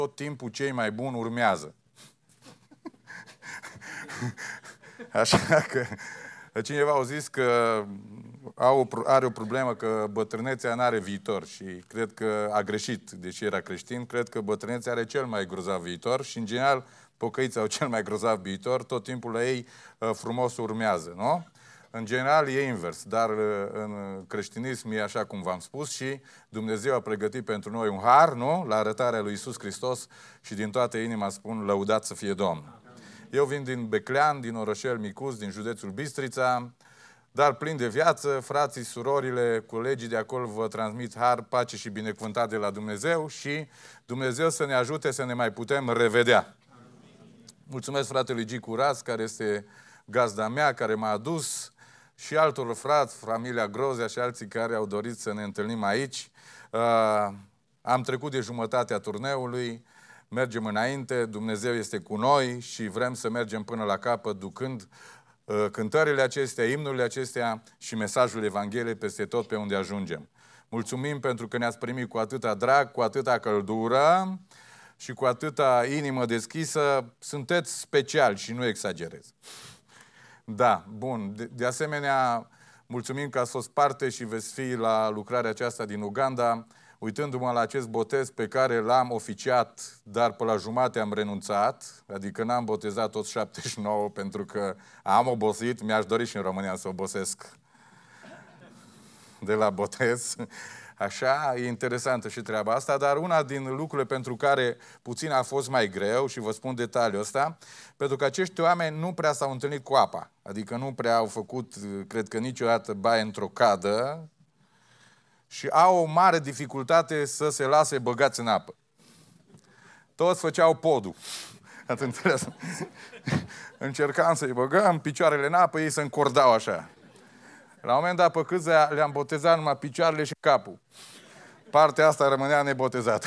tot timpul cei mai buni urmează. Așa că cineva a zis că are o problemă, că bătrânețea n-are viitor și cred că a greșit, deși era creștin. Cred că bătrânețea are cel mai grozav viitor și, în general, pocăiții au cel mai grozav viitor. Tot timpul la ei frumos urmează, nu? În general e invers, dar în creștinism e așa cum v-am spus și Dumnezeu a pregătit pentru noi un har, nu? La arătarea lui Iisus Hristos și din toată inima spun, lăudat să fie Domnul. Eu vin din Beclean, din orășel micuț, din județul Bistrița, dar plin de viață, frații, surorile, colegii de acolo vă transmit har, pace și binecuvântare de la Dumnezeu și Dumnezeu să ne ajute să ne mai putem revedea. Mulțumesc fratelui Gicu Ras, care este gazda mea, care m-a adus, și altor frați, familia Grozea și alții care au dorit să ne întâlnim aici. Am trecut de jumătatea turneului, mergem înainte, Dumnezeu este cu noi și vrem să mergem până la capăt, ducând cântările acestea, imnurile acestea și mesajul Evangheliei peste tot pe unde ajungem. Mulțumim pentru că ne-ați primit cu atâta drag, cu atâta căldură și cu atâta inimă deschisă. Sunteți speciali și nu exagerez. Da, bun. De asemenea, mulțumim că ați fost parte și veți fi la lucrarea aceasta din Uganda. Uitându-mă la acest botez pe care l-am oficiat, dar pe la jumate am renunțat, adică n-am botezat toți 79 pentru că am obosit, mi-aș dori și în România să obosesc de la botez. Așa, e interesantă și treaba asta, dar una din lucrurile pentru care puțin a fost mai greu, și vă spun detaliul ăsta, pentru că acești oameni nu prea s-au întâlnit cu apa, adică nu prea au făcut, cred că niciodată, baie într-o cadă, și au o mare dificultate să se lase băgați în apă. Toți făceau podul. Ați înțeles? Încercam să-i băgăm picioarele în apă, ei se încordau așa. La un moment dat, pe câția le-am botezat numai picioarele și capul. Partea asta rămânea nebotezată.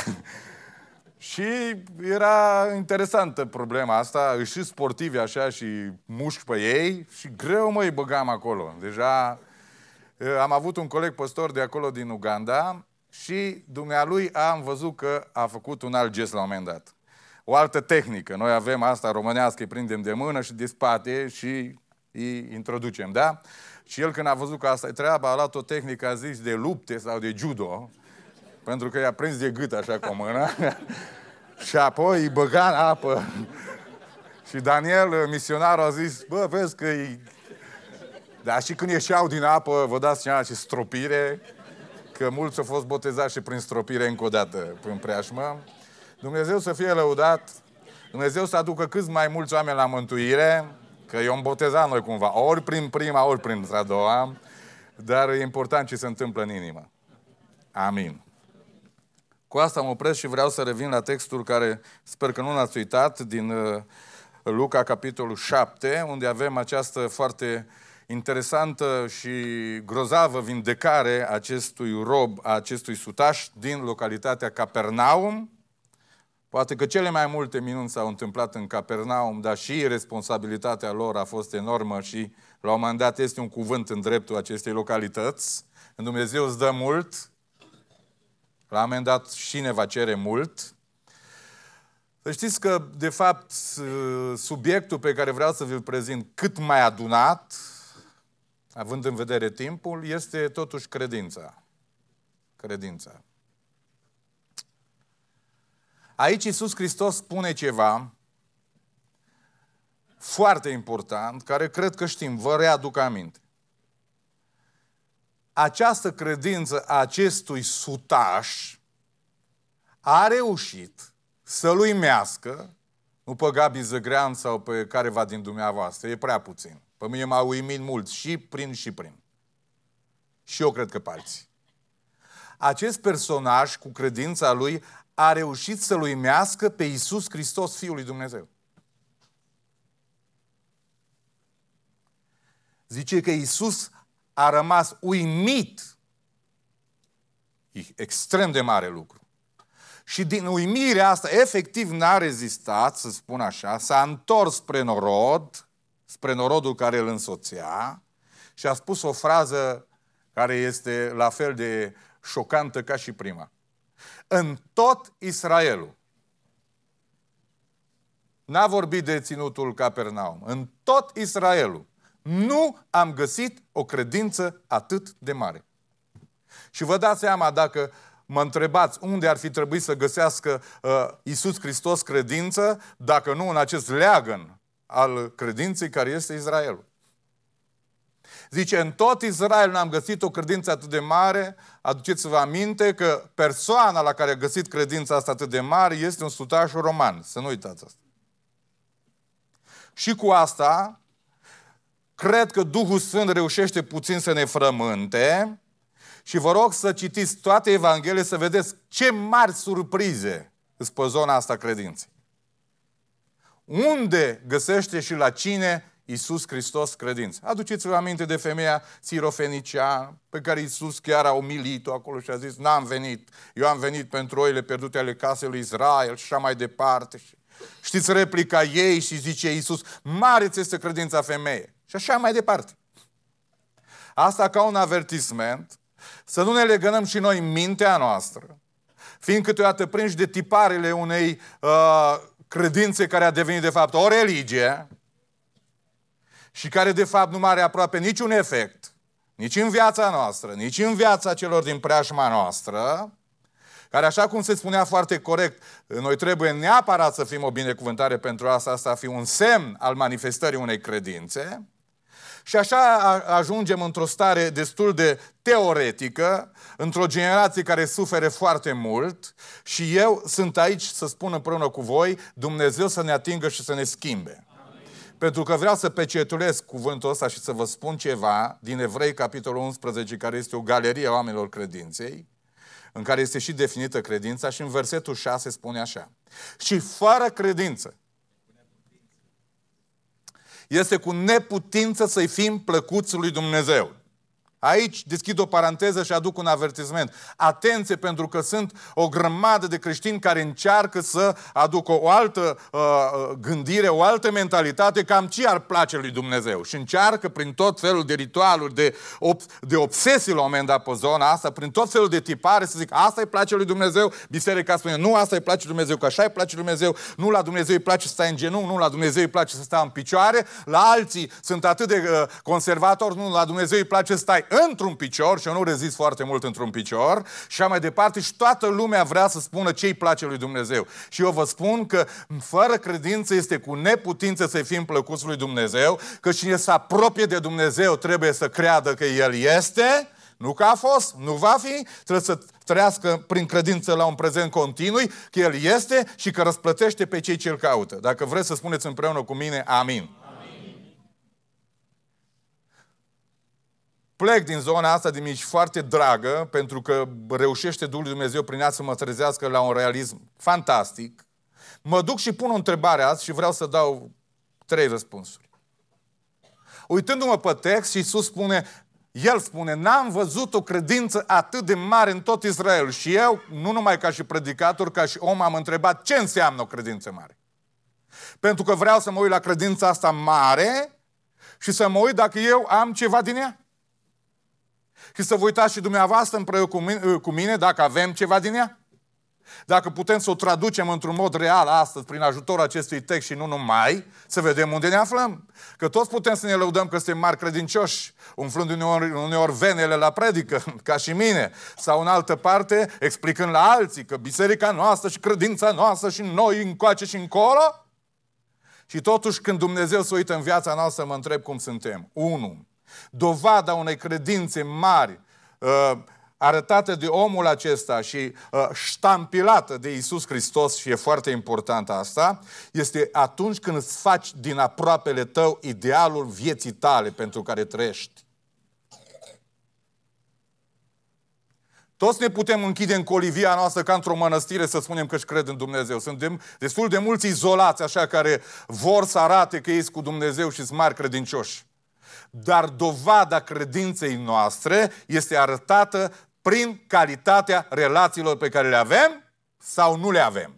Și era interesantă problema asta, și sportivi așa și mușchi pe ei și greu îi băgam acolo. Deja am avut un coleg păstor de acolo din Uganda și dumnealui am văzut că a făcut un alt gest la un moment dat. O altă tehnică. Noi avem asta românească, îi prindem de mână și de spate și îi introducem, da? Și el când a văzut că asta e treaba, a luat o tehnică, a zis, de lupte sau de judo, pentru că i-a prins de gât așa cu o mână și apoi îi băga în apă. Și Daniel, misionarul, a zis, bă, vezi că e... Dar și când ieșeau din apă, vă dați seama ce stropire, că mulți au fost botezați și prin stropire încă o dată prin preajmă. Dumnezeu să fie lăudat, Dumnezeu să aducă cât mai mulți oameni la mântuire, că i-am botezat noi cumva, ori prin prima, ori prin a doua, dar e important ce se întâmplă în inimă. Amin. Cu asta mă opresc și vreau să revin la textul care sper că nu l-ați uitat, din Luca, capitolul 7, unde avem această foarte interesantă și grozavă vindecare acestui rob, acestui sutaș din localitatea Capernaum. Poate că cele mai multe minuni s-au întâmplat în Capernaum, dar și responsabilitatea lor a fost enormă și la un moment dat este un cuvânt în dreptul acestei localități. Când Dumnezeu îți dă mult, la un moment dat și ne va cere mult. Să știți că, de fapt, subiectul pe care vreau să vi-l prezint cât mai adunat, având în vedere timpul, este totuși credința. Credința. Aici Iisus Hristos spune ceva foarte important, care cred că știm, vă readuc aminte. Această credință a acestui sutaș a reușit să-l uimească, nu pe Gabi Zăgrean sau pe careva din dumneavoastră, e prea puțin. Pe mine m-a uimit mult, și prin. Și eu cred că pe alții. Acest personaj, cu credința lui, a reușit să-l uimească pe Iisus Hristos, Fiul lui Dumnezeu. Zice că Iisus a rămas uimit. E extrem de mare lucru. Și din uimirea asta, efectiv n-a rezistat, să spun așa, s-a întors spre norodul care îl însoțea și a spus o frază care este la fel de șocantă ca și prima. În tot Israelul N-a vorbit de ținutul Capernaum. În tot Israelul nu am găsit o credință atât de mare. Și vă dați seama, dacă mă întrebați unde ar fi trebuit să găsească Iisus Hristos credință, dacă nu în acest leagăn al credinței care este Israelul. Zice, în tot Israel n-am găsit o credință atât de mare. Aduceți-vă aminte că persoana la care a găsit credința asta atât de mare este un sutaș roman. Să nu uitați asta. Și cu asta, cred că Duhul Sfânt reușește puțin să ne frământe și vă rog să citiți toate Evangheliile să vedeți ce mari surprize sunt pe zona asta credinței. Unde găsește și la cine Iisus Hristos credință? Aduceți-vă aminte de femeia sirofeniciană pe care Iisus chiar a umilit-o acolo și a zis, n-am venit, eu am venit pentru oile pierdute ale casei lui Israel și așa mai departe. Știți replica ei și zice Iisus, mare ți este credința femeie. Și așa mai departe. Asta ca un avertisment, să nu ne legănăm și noi mintea noastră, fiind câteodată prinși de tiparele unei credințe care a devenit de fapt o religie și care de fapt nu are aproape niciun efect, nici în viața noastră, nici în viața celor din preajma noastră, care, așa cum se spunea foarte corect, noi trebuie neapărat să fim o binecuvântare pentru asta a fi un semn al manifestării unei credințe. Și așa ajungem într-o stare destul de teoretică, într-o generație care sufere foarte mult și eu sunt aici să spun împreună cu voi, Dumnezeu să ne atingă și să ne schimbe. Amin. Pentru că vreau să pecetulesc cuvântul ăsta și să vă spun ceva din Evrei, capitolul 11, care este o galerie a oamenilor credinței, în care este și definită credința și în versetul 6 spune așa. Și fără credință este cu neputință să-i fim plăcuți lui Dumnezeu. Aici deschid o paranteză și aduc un avertisment. Atenție, pentru că sunt o grămadă de creștini care încearcă să aducă o altă gândire, o altă mentalitate, cam ce ar place lui Dumnezeu. Și încearcă prin tot felul de ritualuri, de obsesii la un moment dat pe zona asta, prin tot felul de tipare să zic, asta îi place lui Dumnezeu, biserica spune, nu, asta îi place lui Dumnezeu, că așa îi place lui Dumnezeu, nu, la Dumnezeu îi place să stai în genunchi, nu, la Dumnezeu îi place să stai în picioare, la alții sunt atât de conservatori, nu, la Dumnezeu îi place să stai într-un picior, și eu nu rezist foarte mult într-un picior, și așa mai departe, și toată lumea vrea să spună ce îi place lui Dumnezeu. Și eu vă spun că fără credință este cu neputință să-i fim plăcuți lui Dumnezeu, că cine se apropie de Dumnezeu trebuie să creadă că El este, nu că a fost, nu va fi, trebuie să trăiască prin credință la un prezent continuu, că El este și că răsplătește pe cei ce îl caută. Dacă vreți să spuneți împreună cu mine, amin. Plec din zona asta de mici foarte dragă, pentru că reușește Duhul Dumnezeu prin ea să mă trezească la un realism fantastic. Mă duc și pun o întrebare azi și vreau să dau 3 răspunsuri. Uitându-mă pe text, Iisus spune, El spune, n-am văzut o credință atât de mare în tot Israel. Și eu, nu numai ca și predicator, ca și om, am întrebat ce înseamnă o credință mare. Pentru că vreau să mă uit la credința asta mare și să mă uit dacă eu am ceva din ea. Și să vă uitați și dumneavoastră împreună cu mine dacă avem ceva din ea. Dacă putem să o traducem într-un mod real astăzi, prin ajutorul acestui text și nu numai, să vedem unde ne aflăm. Că toți putem să ne lăudăm că suntem mari credincioși, umflând uneori venele la predică, ca și mine, sau în altă parte, explicând la alții că biserica noastră și credința noastră și noi încoace și încolo. Și totuși când Dumnezeu se uită în viața noastră, mă întreb cum suntem. 1. Dovada unei credințe mari, arătată de omul acesta și ștampilată de Iisus Hristos, și e foarte important asta, este atunci când îți faci din aproapele tău idealul vieții tale pentru care trăiești. Toți ne putem închide în colivia noastră ca într-o mănăstire să spunem că își cred în Dumnezeu. Sunt destul de mulți izolați așa care vor să arate că ei sunt cu Dumnezeu și sunt mari credincioși. Dar dovada credinței noastre este arătată prin calitatea relațiilor pe care le avem sau nu le avem.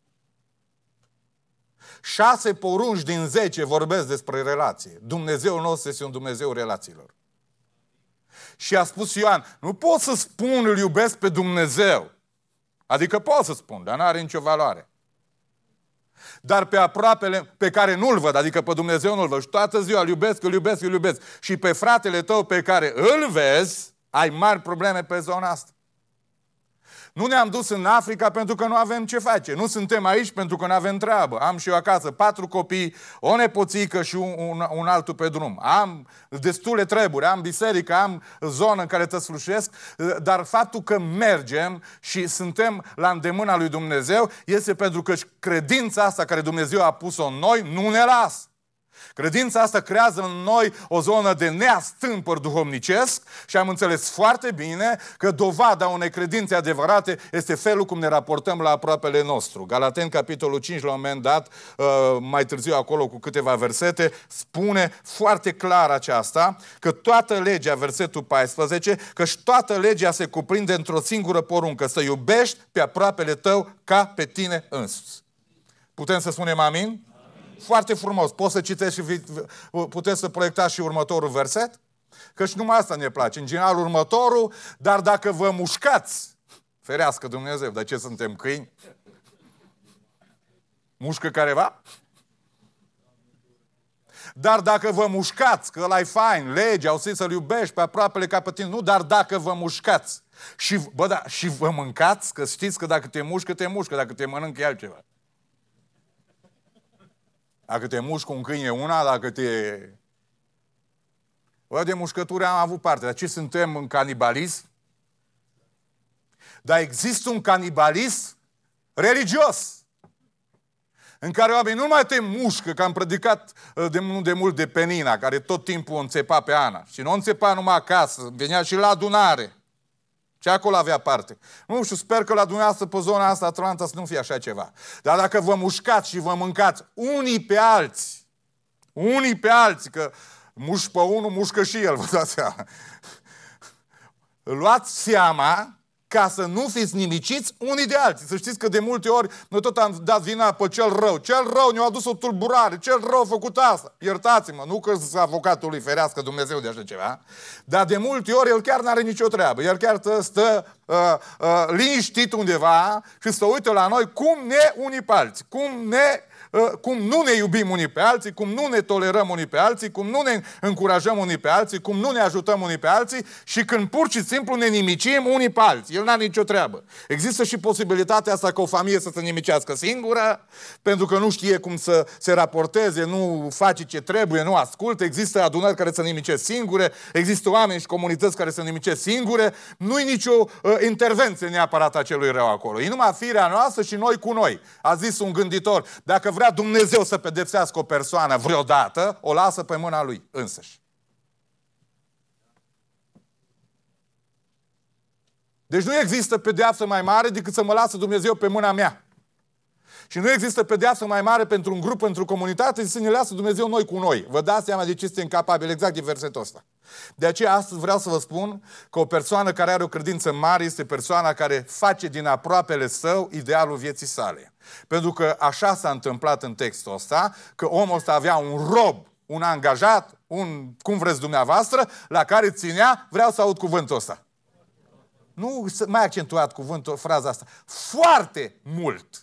6 porunci din 10 vorbesc despre relație. Dumnezeul nostru este un Dumnezeu relațiilor. Și a spus Ioan, nu pot să spun îl iubesc pe Dumnezeu. Adică pot să spun, dar nu are nicio valoare. dar pe aproapele pe care nu-l văd, adică pe Dumnezeu nu-l văd, și toată ziua îl iubesc, îl iubesc, îl iubesc, și pe fratele tău pe care îl vezi, ai mari probleme pe zona asta. Nu ne-am dus în Africa pentru că nu avem ce face. Nu suntem aici pentru că nu avem treabă. Am și eu acasă 4 copii, o nepoțică și un altul pe drum. Am destule treburi, am biserică, am zonă în care te slușesc, dar faptul că mergem și suntem la îndemâna lui Dumnezeu este pentru că credința asta care Dumnezeu a pus-o în noi nu ne lasă. Credința asta creează în noi o zonă de neastâmpăr duhovnicesc și am înțeles foarte bine că dovada unei credințe adevărate este felul cum ne raportăm la aproapele nostru. Galateni, capitolul 5, la un moment dat, mai târziu acolo cu câteva versete, spune foarte clar aceasta, că toată legea, versetul 14, că și toată legea se cuprinde într-o singură poruncă, să iubești pe aproapele tău ca pe tine însuți. Putem să spunem amin? Foarte frumos. Poți să citești și puteți să proiectați și următorul verset? Că și numai asta ne place. În general următorul, dar dacă vă mușcați, ferească Dumnezeu, dar ce suntem, câini? Mușcă careva? Dar dacă vă mușcați, că ăla-i fain, legea, o să-l iubești pe aproapele ca pe tine, nu, dar dacă vă mușcați și vă mâncați, că știți că dacă te mușcă, dacă te mănâncă e altceva. Dacă te mușcă un câine una, dacă te... de mușcături am avut parte. Dar ce suntem în canibalism? Dar există un canibalism religios. În care oamenii nu mai te mușcă, că am predicat de mult de Penina, care tot timpul o înțepa pe Ana. Și nu o înțepa numai acasă, venea și la adunare. Și acolo avea parte. Nu știu, sper că la dumneavoastră pe zona asta Atlanta să nu fie așa ceva. Dar dacă vă mușcați și vă mâncați unii pe alții, că mușc pe unul, mușcă și el, vă dați seama. Luați seama ca să nu fiți nimiciți unii de alții. Să știți că de multe ori noi tot am dat vina pe cel rău. Cel rău ne-a adus o tulburare. Cel rău a făcut asta. Iertați-mă, nu că sunt avocatul lui, ferească Dumnezeu de așa ceva. Dar de multe ori el chiar n-are nicio treabă. El chiar stă liniștit undeva și să uită la noi cum ne unii pe alții. Cum nu ne iubim unii pe alții, cum nu ne tolerăm unii pe alții, cum nu ne încurajăm unii pe alții, cum nu ne ajutăm unii pe alții și când pur și simplu ne nimicim unii pe alții. El n-are nicio treabă. Există și posibilitatea asta ca o familie să se nimicească singură, pentru că nu știe cum să se raporteze, nu face ce trebuie, nu ascultă. Există adunări care se nimicesc singure, există oameni și comunități care se nimicesc singure. Nu-i nicio intervenție neapărat a celui rău acolo. E numai firea noastră și noi cu noi. A zis un gânditor, dacă vrea Dumnezeu să pedepsească o persoană vreodată, o lasă pe mâna lui însăși. Deci nu există pedeapsă mai mare decât să mă lasă Dumnezeu pe mâna mea. Și nu există pedeapsă mai mare pentru un grup, pentru o comunitate, să ne lasă Dumnezeu noi cu noi. Vă dați seama de ce este incapabil, exact din versetul ăsta. De aceea astăzi vreau să vă spun că o persoană care are o credință mare este persoana care face din aproapele său idealul vieții sale. Pentru că așa s-a întâmplat în textul ăsta, că omul ăsta avea un rob, un angajat, cum vreți dumneavoastră, la care ținea, vreau să aud cuvântul ăsta. Nu mai accentuat cuvântul, fraza asta. Foarte mult.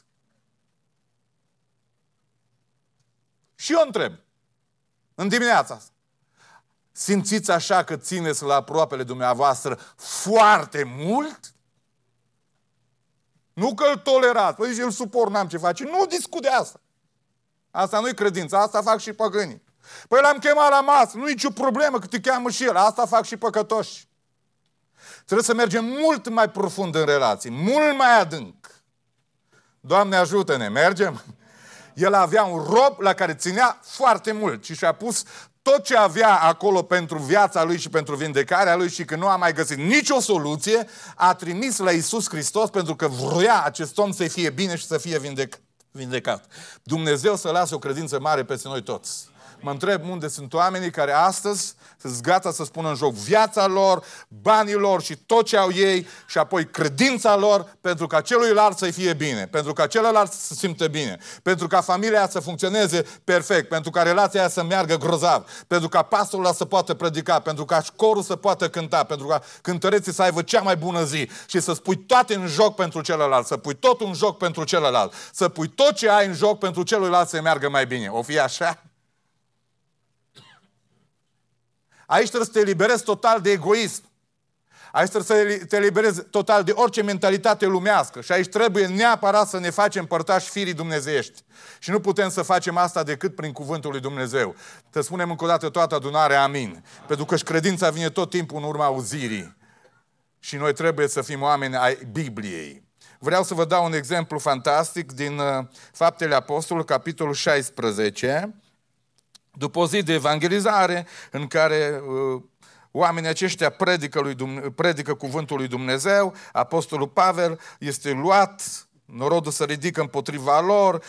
Și eu întreb, în dimineața asta, simțiți așa că țineți la aproapele dumneavoastră foarte mult? Nu că îl tolerați, păi zice, îl suport, n-am ce face. Nu discut de asta. Asta nu-i credință, asta fac și păgânii. Păi l-am chemat la masă, nu-i nicio problemă că te cheamă și el, asta fac și păcătoși. Trebuie să mergem mult mai profund în relații, mult mai adânc. Doamne ajută-ne, mergem? El avea un rob la care ținea foarte mult și și-a pus tot ce avea acolo pentru viața lui și pentru vindecarea lui și când nu a mai găsit nicio soluție, a trimis la Iisus Hristos pentru că vroia acest om să fie bine și să fie vindecat. Dumnezeu să lasă o credință mare peste noi toți. Mă întreb unde sunt oamenii care astăzi sunt gata să spună în joc viața lor, banii lor și tot ce au ei și apoi credința lor pentru ca celuilalt să-i fie bine, pentru ca celălalt să se simtă bine, pentru ca familia să funcționeze perfect, pentru ca relația aia să meargă grozav, pentru ca pastorul ăla să poată predica, pentru ca corul să poată cânta, pentru ca cântăreții să aibă cea mai bună zi și să spui toate în joc pentru celălalt, să pui totul în joc pentru celălalt, să pui tot ce ai în joc pentru celuilalt să meargă mai bine. O fi așa? Aici trebuie să te eliberezi total de egoism. Aici trebuie să te eliberezi total de orice mentalitate lumească. Și aici trebuie neapărat să ne facem părtași firii dumnezeiești. Și nu putem să facem asta decât prin cuvântul lui Dumnezeu. Să spunem încă o dată toată adunarea amin. Pentru că și credința vine tot timpul în urma auzirii. Și noi trebuie să fim oameni ai Bibliei. Vreau să vă dau un exemplu fantastic din Faptele Apostolului, capitolul 16. După o zi de evangelizare în care oamenii aceștia predică cuvântul lui Dumnezeu, Apostolul Pavel este luat, norodul se ridică împotriva lor,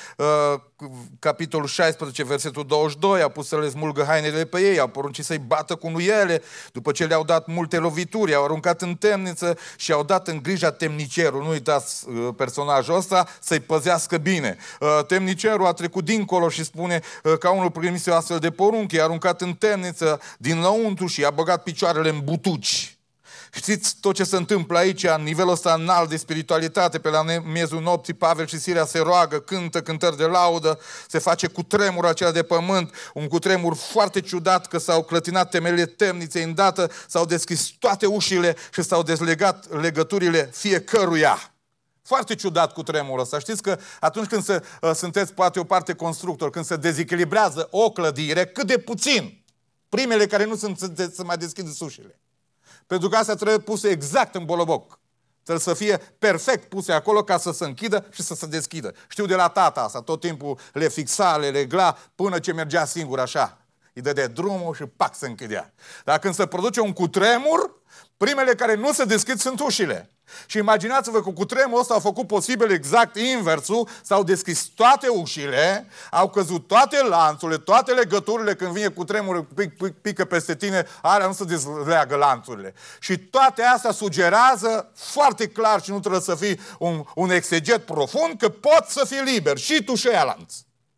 capitolul 16, versetul 22, au pus să le smulgă hainele pe ei, au poruncit să-i bată cu nuiele, după ce le-au dat multe lovituri, au aruncat în temniță și au dat în grija temnicerul. Nu uitați personajul ăsta, să-i păzească bine. Temnicerul a trecut dincolo și spune că unul primise o astfel de poruncă, i-a aruncat în temniță dinăuntru și i-a băgat picioarele în butuci. Știți tot ce se întâmplă aici, în nivelul ăsta înalt de spiritualitate, pe la miezul nopții, Pavel și Sila se roagă, cântă cântări de laudă, se face cutremur acela de pământ, un cutremur foarte ciudat, că s-au clătinat temelile temniței, îndată s-au deschis toate ușile și s-au dezlegat legăturile fiecăruia. Foarte ciudat cutremurul ăsta. Știți că atunci când sunteți poate o parte constructor, când se dezechilibrează o clădire, cât de puțin, primele care nu sunt să mai deschid ușile. Pentru că astea trebuie puse exact în boloboc. Trebuie să fie perfect puse acolo ca să se închidă și să se deschidă. Știu de la tata asta, tot timpul le fixa, le regla, până ce mergea singur așa. Îi dădea drumul și pac, se închidea. Dar când se produce un cutremur, primele care nu se deschid sunt ușile. Și imaginați-vă că cutremurul ăsta a făcut posibil exact inversul, s-au deschis toate ușile, au căzut toate lanțurile, toate legăturile, când vine cutremurul, pică peste tine, alea nu se dezleagă lanțurile. Și toate astea sugerează foarte clar, și nu trebuie să fii un exeget profund, că poți să fii liber și tu și aia lanț.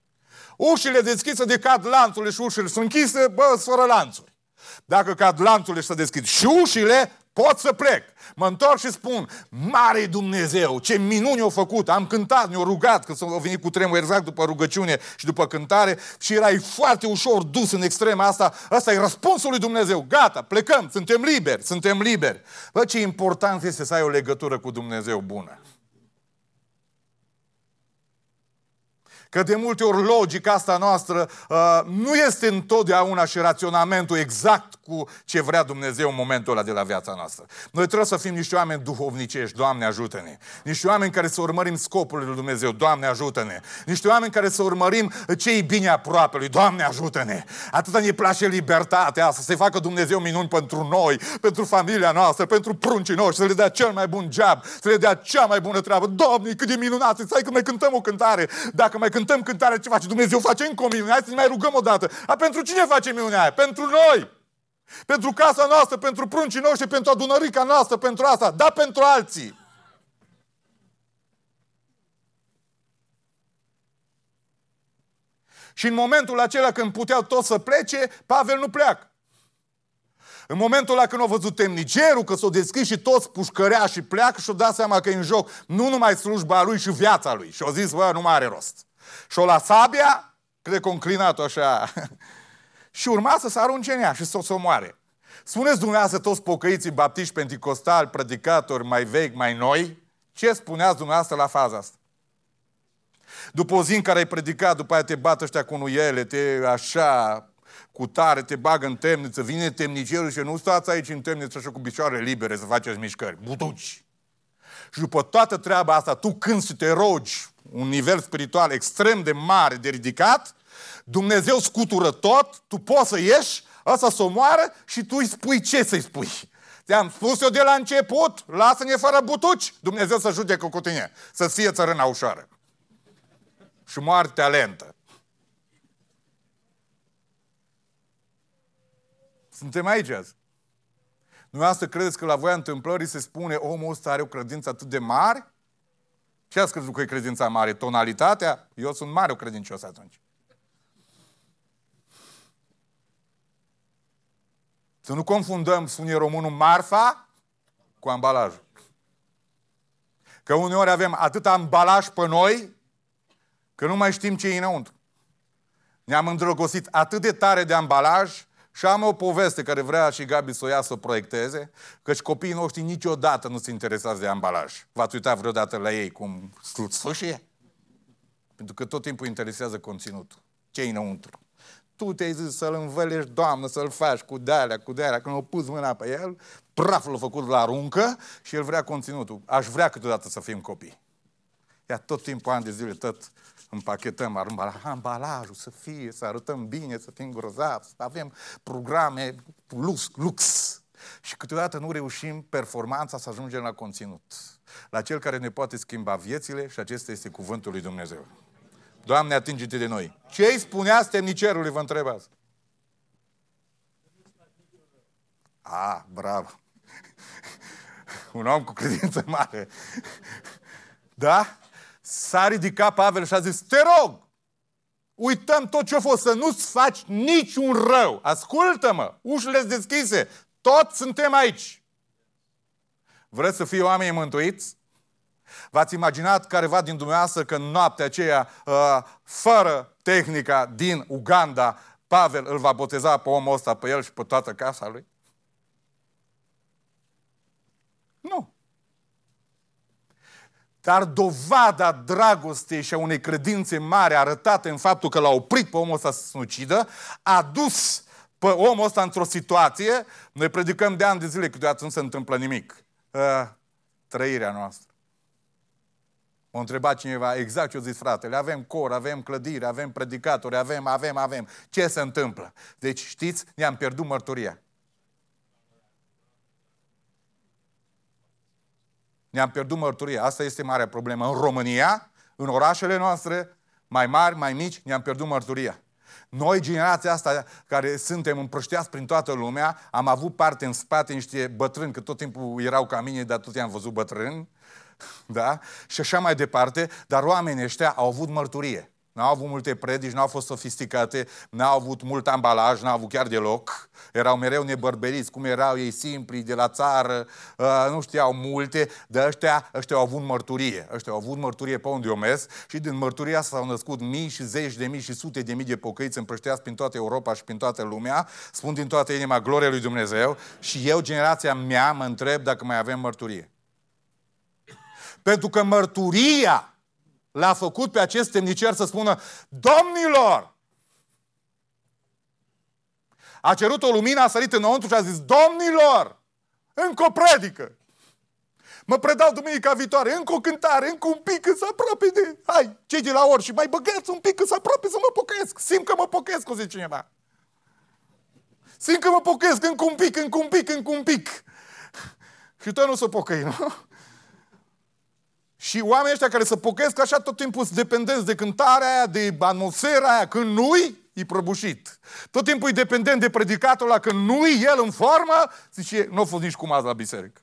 Ușile deschise de cad lanțurile și ușile sunt închise, fără lanțuri. Dacă cad lanțurile și se deschid și ușile, pot să plec. Mă întorc și spun, mare Dumnezeu, ce minuni au făcut, am cântat, ne-au rugat, că s-au venit cu tremur exact după rugăciune și după cântare și erai foarte ușor dus în extrema asta. Ăsta e răspunsul lui Dumnezeu, gata, plecăm, suntem liberi, suntem liberi. Bă, ce important este să ai o legătură cu Dumnezeu bună. Că de multe ori logica asta noastră nu este întotdeauna și raționamentul exact cu ce vrea Dumnezeu în momentul ăla de la viața noastră. Noi trebuie să fim niște oameni duhovnicești, Doamne ajută-ne. Niște oameni care să urmărim scopul lui Dumnezeu, Doamne ajută-ne. Niște oameni care să urmărim ce-i bine aproapelui, Doamne ajută-ne. Atâta ne place libertatea asta, să-i facă Dumnezeu minuni pentru noi, pentru familia noastră, pentru pruncii noștri, să le dea cel mai bun job, să le dea cea mai bună treabă. Doamne, cât de minunat, stai că mai cântăm o cântare. Dacă mai cântăm cântarea, ce face Dumnezeu? Face încă o minune. Hai să ne mai rugăm o dată. Pentru cine face minunea aia? Pentru noi. Pentru casa noastră, pentru pruncii noștri, pentru adunărica noastră, pentru asta. Da, pentru alții. Și în momentul acela când puteau toți să plece, Pavel nu pleacă. În momentul ăla când au văzut temnicerul, că s-o deschis și toți pușcărea și pleacă și-o dat seama că e în joc nu numai slujba lui și viața lui. Și-o zis, bă, nu mai are rost. Și-o la sabia, cred că o înclinat-o așa, și urma să se arunce în ea și să o omoare. Spuneți dumneavoastră toți pocăiții baptiști, penticostali, predicatori mai vechi, mai noi, ce spuneați dumneavoastră la faza asta? După o zi în care ai predicat, după aia te bat ăștia cu nuiele, te așa, cu tare, te bagă în temniță, vine temnicerul și nu stați aici în temniță așa cu picioarele libere să faceți mișcări. Butuci! Și după toată treaba asta, tu când te rogi un nivel spiritual extrem de mare, de ridicat, Dumnezeu scutură tot, tu poți să ieși, ăsta să o moară și tu îi spui ce să-i spui. Te-am spus eu de la început, lasă-ne fără butuci, Dumnezeu să judecă cu tine, să-ți fie țărâna ușoară. Și moartea lentă. Suntem aici azi. Dumneavoastră credeți că la voia întâmplării se spune omul ăsta are o credință atât de mare? Ce ați crezut că e credința mare? Tonalitatea? Eu sunt mare o credincios atunci. Să nu confundăm, spune românul, marfa cu ambalajul. Că uneori avem atât ambalaj pe noi, că nu mai știm ce e înăuntru. Ne-am îndrăgostit atât de tare de ambalaj și am o poveste care vrea și Gabi să o ia să o proiecteze, căci copiii noștri niciodată nu se interesează de ambalaj. V-ați uitat vreodată la ei cum sfâșie? Pentru că tot timpul interesează conținutul. Ce-i înăuntru? Tu te-ai zis să-l învălești, Doamnă, să-l faci cu de-alea. Când au pus mâna pe el, praful l-a făcut la aruncă și el vrea conținutul. Aș vrea câteodată să fim copii. Ia tot timpul, ani de zile, tot împachetăm ambalajul, să fie, să arătăm bine, să fim grozavi, să avem programe lux. Și câteodată nu reușim performanța să ajungem la conținut. La cel care ne poate schimba viețile și acesta este cuvântul lui Dumnezeu. Doamne, atinge-te de noi. Ce îi spunea temnicerului, vă întrebați? Bravo. Un om cu credință mare. Da? S-a ridicat Pavel și a zis, te rog, uităm tot ce-a fost, să nu-ți faci niciun rău. Ascultă-mă, ușile-s deschise, toți suntem aici. Vreți să fie oameni mântuiți? V-ați imaginat careva din dumneavoastră că în noaptea aceea, fără tehnica din Uganda, Pavel îl va boteza pe omul ăsta, pe el și pe toată casa lui? Nu. Dar dovada dragostei și a unei credințe mari arătate în faptul că l-a oprit pe omul ăsta să se ucidă, a dus pe omul ăsta într-o situație, noi predicăm de ani de zile, câteodată nu se întâmplă nimic. Trăirea noastră. M-a întrebat cineva exact ce-a zis fratele. Avem cor, avem clădire, avem predicatori, avem. Ce se întâmplă? Deci, știți, ne-am pierdut mărturia. Ne-am pierdut mărturia. Asta este marea problemă. În România, în orașele noastre, mai mari, mai mici, ne-am pierdut mărturia. Noi, generația asta, care suntem împrăștiați prin toată lumea, am avut parte în spate niște bătrâni, că tot timpul erau ca mine, dar tot i-am văzut bătrâni, da? Și așa mai departe, dar oamenii ăștia au avut mărturie. N-au avut multe predici, n-au fost sofisticate, n-au avut mult ambalaj, n-au avut chiar deloc. Erau mereu nebărberiți, cum erau ei simpli, de la țară, nu știau multe, dar ăștia au avut mărturie. Ăștia au avut mărturie pe unde o mers și din mărturia asta s-au născut mii și zeci de mii și sute de mii de pocăiți împrășteați prin toată Europa și prin toată lumea. Spun din toată inima gloria lui Dumnezeu și eu, generația mea, mă întreb dacă mai avem mărturie. Pentru că mărturia l-a făcut pe acest temnicer să spună, domnilor! A cerut o lumină, a sărit înăuntru și a zis, domnilor! Încă o predică! Mă predau duminica viitoare, încă o cântare, încă un pic, că s aproape de... Hai, cei de la ori și mai băgați un pic, că s aproape să mă pocăiesc. Simt că mă pocăiesc, o zice cineva. Simt că mă pocăiesc, încă un pic. Și tot nu se pocăi, nu? Și oamenii ăștia care se pocăiesc așa tot timpul sunt dependenți de cântarea aia, de atmosfera aia. Când nu-i, e prăbușit. Tot timpul e dependent de predicatul ăla. Când nu-i el în formă, zice, nu a fost nici cum azi la biserică.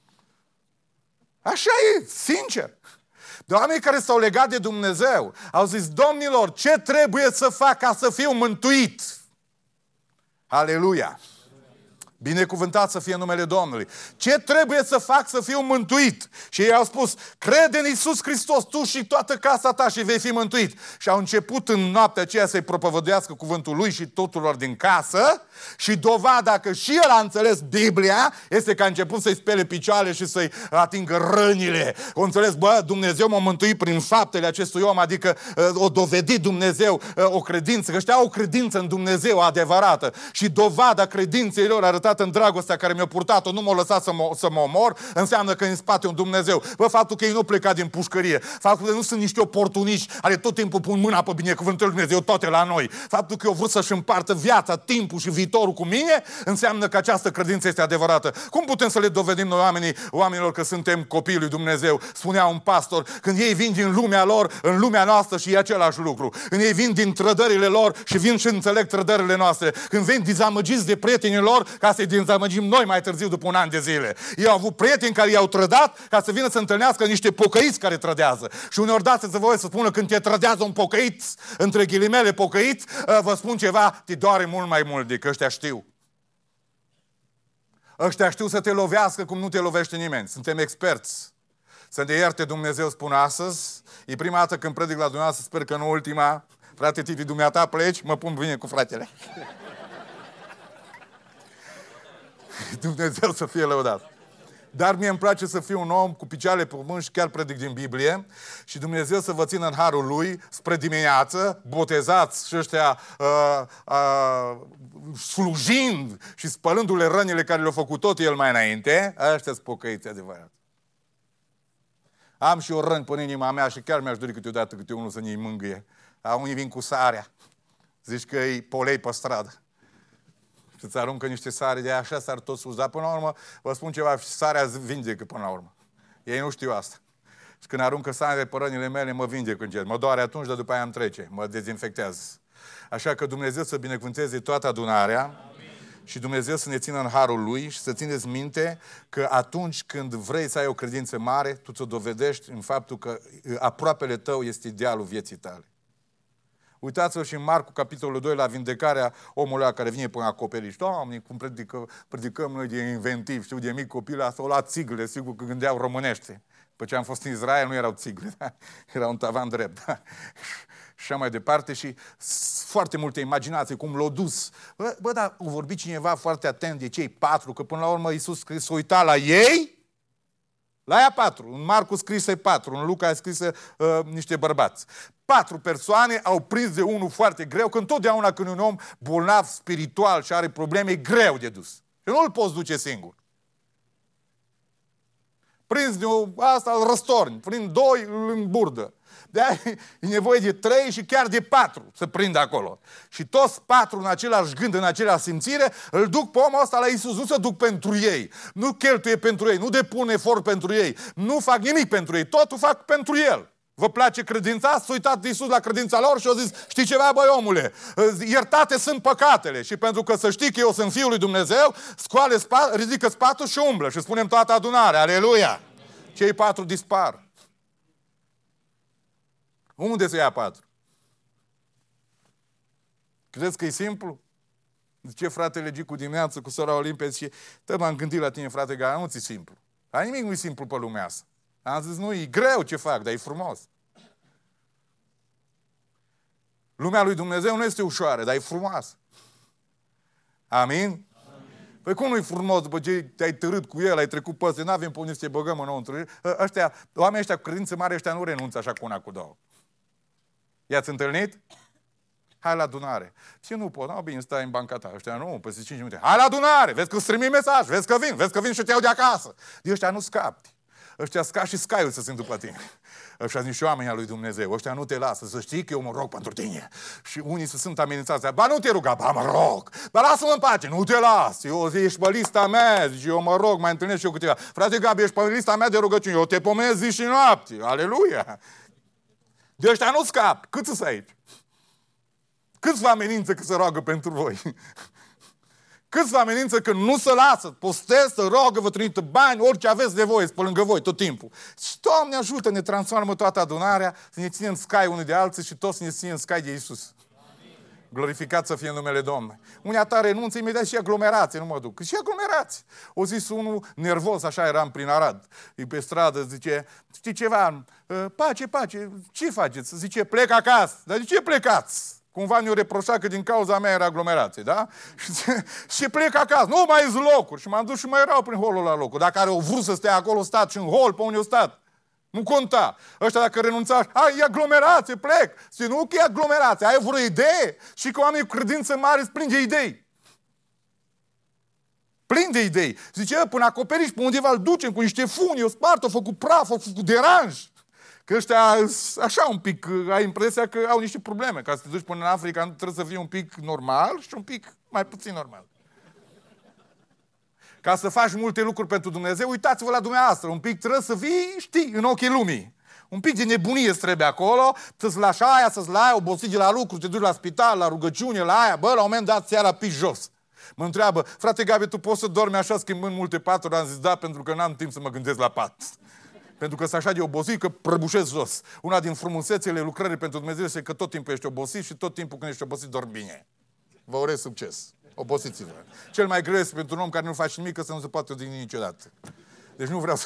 Așa e, sincer. De oameni care s-au legat de Dumnezeu, au zis, domnilor, ce trebuie să fac ca să fiu mântuit? Aleluia! Binecuvântat să fie numele Domnului. Ce trebuie să fac să fiu mântuit? Și ei au spus, crede în Iisus Hristos, tu și toată casa ta și vei fi mântuit. Și au început în noaptea aceea să-i propovăduiască cuvântul lui și tuturor din casă și dovada că și el a înțeles Biblia este că a început să-i spele picioarele și să-i atingă rănile. O înțeles, Dumnezeu m-a mântuit prin faptele acestui om, adică o dovedit Dumnezeu o credință, că ăștia au o credință în Dumnezeu adevărată și dovada credinței lor arăta purtat în dragostea care mi-a purtat-o, nu m-a lăsat să mă omor, înseamnă că în spate un Dumnezeu. Bă, faptul că ei nu pleca din pușcărie, faptul că nu sunt niște oportuniști care tot timpul pun mâna pe binecuvântul lui Dumnezeu toate la noi, faptul că eu vrut să-și împartă viața, timpul și viitorul cu mine, înseamnă că această credință este adevărată. Cum putem să le dovedim noi oamenilor că suntem copiii lui Dumnezeu? Spunea un pastor, când ei vin din lumea lor, în lumea noastră și e același lucru. Când ei vin din trădările lor și vin și înțeleg trădările noastre. Când vin dezamăgiți de prietenii lor, ca să-i dezamăgim noi mai târziu după un an de zile. Ei au avut prieteni care i-au trădat ca să vină să întâlnească niște pocăiți care trădează. Și uneori dați-vă voie să spună când te trădează un pocăit, între ghilimele pocăit, vă spun ceva, te doare mult mai mult decât ăștia știu. Ăștia știu să te lovească cum nu te lovește nimeni. Suntem experți. Să ne ierte Dumnezeu, spun astăzi. E prima dată când predic la dumneavoastră, sper că nu ultima. Frate Tifi, dumneata pleci, mă pun bine cu fratele. Dumnezeu să fie lăudat. Dar mie îmi place să fiu un om cu picioarele pe pământ și chiar predic din Biblie și Dumnezeu să vă țină în harul Lui spre dimineață, botezați și ăștia slujind și spălându-le rănile care le-au făcut tot El mai înainte, ăștia-s pocăiți adevărat. Am și o răni pe inima mea și chiar mi-aș dori câteodată câte unul să ne-i mângâie. Unii vin cu sarea. Zici că e polei pe stradă. Și îți aruncă niște sare de așa s-ar tot sus. Dar până la urmă, vă spun ceva, sarea vindecă până la urmă. Ei nu știu asta. Și când aruncă sare pe rănile mele, mă vindec încet. Mă doare atunci, dar după aia îmi trece. Mă dezinfectează. Așa că Dumnezeu să binecuvânteze toată adunarea. Amin. Și Dumnezeu să ne țină în harul Lui și să țineți minte că atunci când vrei să ai o credință mare, tu ți-o dovedești în faptul că aproapele tău este idealul vieții tale. Uitați-vă și în Marcu, capitolul 2, la vindecarea omului ăla care vine până acoperiș. Doamne, cum predicăm noi de inventiv, știu, de mic copil, asta o la țigle, sigur că gândeau românește. După ce am fost în Israel, nu erau țigle, da? Era un tavan drept. Da? Și așa mai departe și foarte multe imaginații, cum l-au dus. Bă, dar a vorbit cineva foarte atent de cei 4, că până la urmă Iisus s-a uitat la ei, la aia 4. În Marcu scrise 4, în Luca scrise niște bărbați. 4 persoane au prins de unul foarte greu, că întotdeauna când un om bolnav spiritual și are probleme, e greu de dus. Și nu îl poți duce singur. Prins de asta îl răstorni, prind 2 în burdă. De-aia e nevoie de 3 și chiar de 4 să prindă acolo. Și toți 4 în același gând, în același simțire, îl duc pe omul ăsta la Iisus. Nu se duc pentru ei, nu cheltuie pentru ei, nu depun efort pentru ei, nu fac nimic pentru ei, totul fac pentru El. Vă place credința? S-a uitat Iisus la credința lor și a zis, știi ceva, băi omule, iertate sunt păcatele și pentru că să știi că eu sunt Fiul lui Dumnezeu, ridică spatul și umblă și spunem toată adunarea, aleluia! Cei 4 dispar. Unde se ia 4? Crezi că e simplu? Zice fratele Gicu dimineață cu sora Olimpia, zice, m-am gândit la tine, frate, că nu ți-e simplu. Dar nimic nu e simplu pe lumea asta. Am zis, nu, e greu ce fac, dar e frumos. Lumea lui Dumnezeu nu este ușoară, dar e frumoasă. Amin? Păi cum nu-i frumos după ce te-ai târât cu el, ai trecut pe ăsta, n-avem pe unde să te băgăm înăuntru. Oamenii ăștia cu credință mare, ăștia nu renunță așa cu una, cu două. I-ați întâlnit? Hai la adunare. Și nu pot, bine, stai în banca ta. Ăștia nu, peste 5 minute. Hai la adunare, vezi că îți trimit mesaj, vezi că vin și te iau de acasă. De ăștia nu scapi. Ăștia scapi și scaiul să sunt după tine. Ăștia sunt niște oameni al lui Dumnezeu. Ăștia nu te lasă. Să știi că eu mă rog pentru tine. Și unii sunt amenințați. Ba nu te ruga, ba mă rog. Ba lasă-mă în pace. Nu te las. Eu ești pe lista mea. Zice, eu mă rog, mai întâlnesc și eu câteva. Frate Gabi, ești pe lista mea de rugăciuni. Eu te pomenesc zi și noapte. Aleluia. De ăștia nu scapi. Cât sunt aici? Câți vă amenință că se roagă pentru voi? Câți vă amenință că nu se lasă, postez, să rogă, vă trimită bani, orice aveți nevoie, pe lângă voi, tot timpul. Și Doamne ajută, ne transformă toată adunarea, să ne ținem în scai unii de alții și toți să ne ținem în scai de Iisus. Glorificat să fie în numele Domnului. Unii ta renunță imediat și aglomerație, nu mă duc. Și aglomerație. O zis unul nervos, așa eram prin Arad. E pe stradă, zice, știi ceva, pace, ce faceți? Zice, plec acasă. Dar de ce plecați? Cumva ne-o reproșat că din cauza mea era aglomerație, da? Și plec acasă. Nu mai sunt locuri. Și m-am dus și mai erau prin holul la locuri. Dacă au vrut să stea acolo, stat și în hol, pe unde au stat. Nu conta. Ăștia dacă renunța, e aglomerație, plec. Și nu că e aglomerație, ai vreo idee? Și că oamenii cu credință mare îți plin de idei. Plin de idei. Zice, până acoperiș, pe undeva îl ducem cu niște funi, o spart, o făcut praf, o făcut deranj. Că ăștia, așa un pic, ai impresia că au niște probleme. Ca să te duci până în Africa, trebuie să fii un pic normal și un pic mai puțin normal. Ca să faci multe lucruri pentru Dumnezeu, uitați-vă la dumneavoastră. Un pic trebuie să fii, știi, în ochii lumii. Un pic de nebunie îți trebuie acolo, să-ți lași aia, să-ți lai, obosit de la lucru, te duci la spital, la rugăciune, la aia. Bă, la un moment dat, seara pici jos. Mă întreabă, frate Gabi, tu poți să dormi așa schimbând multe paturi? Am zis, da, pentru că n-am timp să mă gândesc la pat. Pentru că sunt așa de obosit că prăbușesc jos. Una din frumusețele lucrării pentru Dumnezeu este că tot timpul ești obosit și tot timpul când ești obosit dormi bine. Vă urez succes. Obosiți-vă. Cel mai greu este pentru un om care nu face nimic, că să nu se poate odihni niciodată. Deci nu vreau